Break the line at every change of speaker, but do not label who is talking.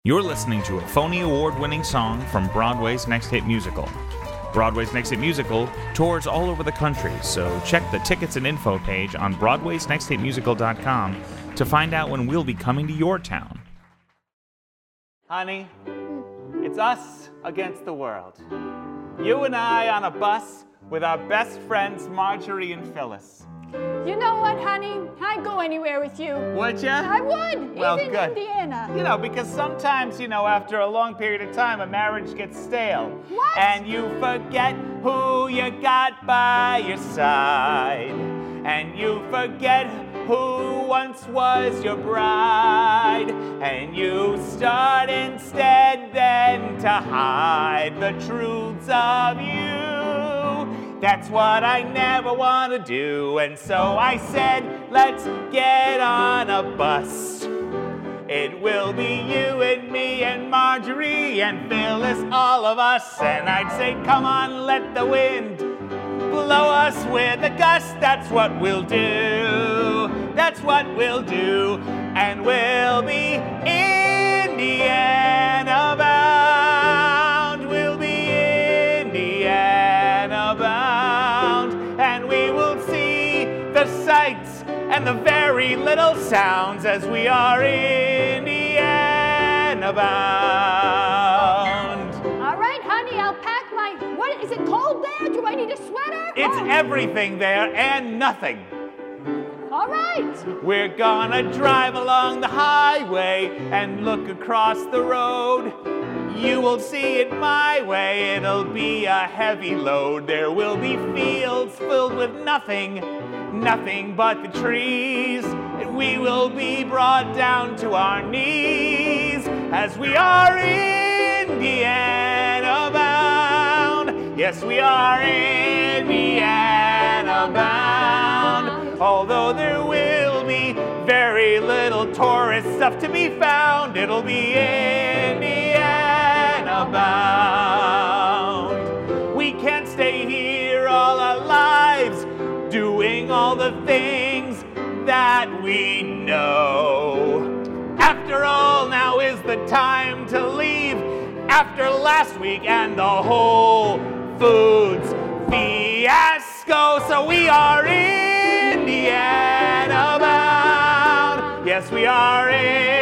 You're listening to a Phony Award-winning song from Broadway's Next Hit Musical. Broadway's Next Hit Musical tours all over the country, so check the tickets and info page on broadwaysnexthitmusical.com to find out when we'll be coming to your town.
Honey, it's us against the world. You and I on a bus with our best friends Marjorie and Phyllis.
You know what, honey? I'd go anywhere with you.
Would you?
I would,
well,
even
good.
Indiana.
You know, because sometimes, after a long period of time, a marriage gets stale.
What?
And you forget who you got by your side. And you forget who once was your bride. And you start instead then to hide the truths of you. That's what I never want to do, and so I said, let's get on a bus. It will be you and me and Marjorie and Phyllis, all of us. And I'd say, come on, let the wind blow us with a gust. That's what we'll do. That's what we'll do. And we'll be Indiana bound. We'll be Indiana bound. And we will see the sights and the very little sounds as we are Indiana bound.
All right, honey, I'll pack my... What, is it cold there? Do I need a sweater?
It's everything there and nothing.
All right.
We're gonna drive along the highway and look across the road. You will see it my way, it'll be a heavy load. There will be fields filled with nothing but the trees. And we will be brought down to our knees as we are Indiana bound. Yes, we are Indiana bound. Although there will be very little tourist stuff to be found, it'll be Indiana bound. We can't stay here all our lives doing all the things that we know. After all, now is the time to leave after last week and the Whole Foods fiasco. So we are Indiana bound. Yes, we are